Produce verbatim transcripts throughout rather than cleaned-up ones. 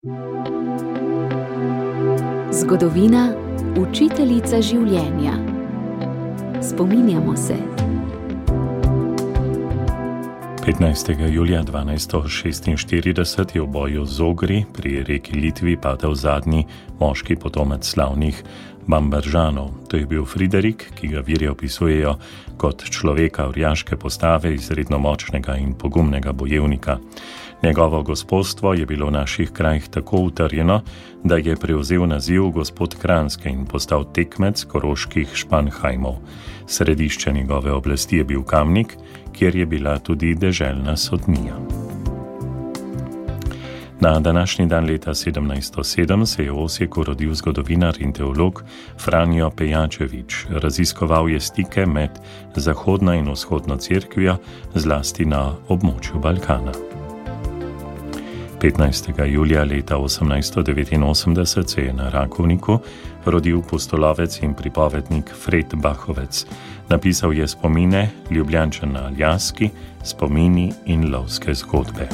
Zgodovina, učiteljica življenja. Spominjamo se. petnajstega julija dvanajststo šestinštirideset je v boju z Ogri pri reki Litvi padel zadnji moški potomec slavnih Bambaržanov. To je bil Friderik, ki ga viri opisujejo kot človeka orjaške postave, izredno močnega in pogumnega bojevnika. Njegovo gospodstvo je bilo v naših krajih tako utrjeno, da je prevzel naziv gospod Kranjske in postal tekmec koroških Španhajmov. Središče njegove oblasti je bil Kamnik, kjer je bila tudi deželna sodnija. Na današnji dan leta sedemnajststo sedem se je v Osijeku rodil zgodovinar in teolog Franjo Pejačević. Raziskoval je stike med zahodno in vzhodno cerkvijo, zlasti na območju Balkana. petnajstega julija leta osemnajststo devetinosemdeset se je na Rakovniku rodil pustolovec in pripovednik Fred Bahovec. Napisal je spomine Ljubljančan na Aljaski, spomini in lovske zgodbe.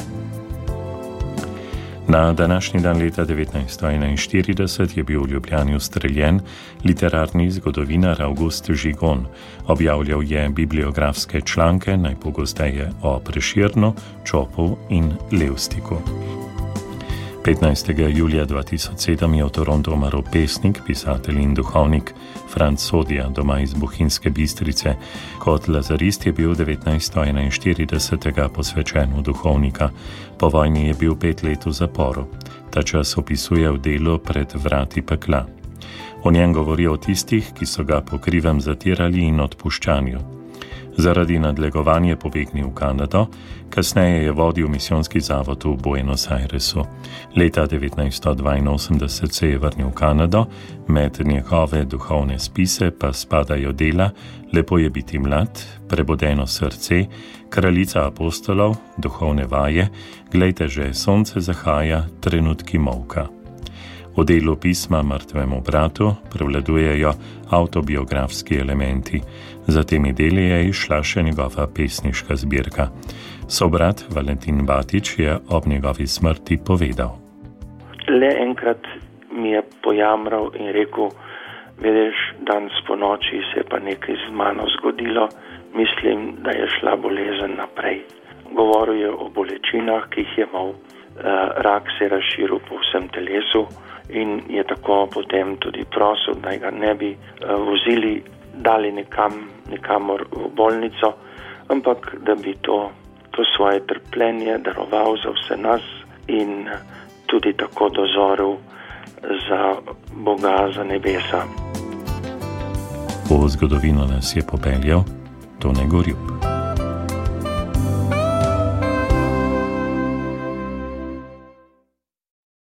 Na današnji dan leta devetnajststo enainštirideset je bil v Ljubljani ustreljen literarni zgodovinar Avgust Žigon. Objavljal je bibliografske članke, najpogosteje o Prešernu, Čopu in Levstiku. petnajstega julija dva tisoč sedem je v Torontu umrl pesnik, pisatelj in duhovnik Franc Sodja, doma iz Bohinjske Bistrice. Kot lazarist je bil devetnajststo enainštiridesetega posvečen v duhovnika. Po vojni je bil pet let v zaporu. Ta čas opisuje v delu Pred vrati pekla. O njem govori o tistih, ki so ga po krivem zatirali in odpuščanju. Zaradi nadlegovanja je pobegnil v Kanado, kasneje je vodil misijonski zavod v Buenos Airesu. Leta devetnajststo dvainosemdeset se je vrnil v Kanado, med njegove duhovne spise pa spadajo dela Lepo je biti mlad, Prebudeno srce, Kraljica apostolov, Duhovne vaje, Glejte že, sonce zahaja, Trenutki molka. V delu pisma mrtvemu bratu prevladujejo avtobiografski elementi. Za temi deli je izšla še njegova pesniška zbirka. Sobrat Valentin Batič je ob njegovi smrti povedal. Le enkrat mi je pojamral in rekel, veš, danes po noči se je pa nekaj z mano zgodilo, mislim, da je šla bolezen naprej. Govoril je o bolečinah, ki jih je imel, rak se je razširil po vsem telesu, in je tako potem tudi prosil, da ga ne bi vozili, dali nekam, nekamor v bolnico, ampak da bi to, to svoje trpljenje daroval za vse nas in tudi tako dozoril za Boga, za nebesa. V zgodovino nas je popeljal Tone Gorjup.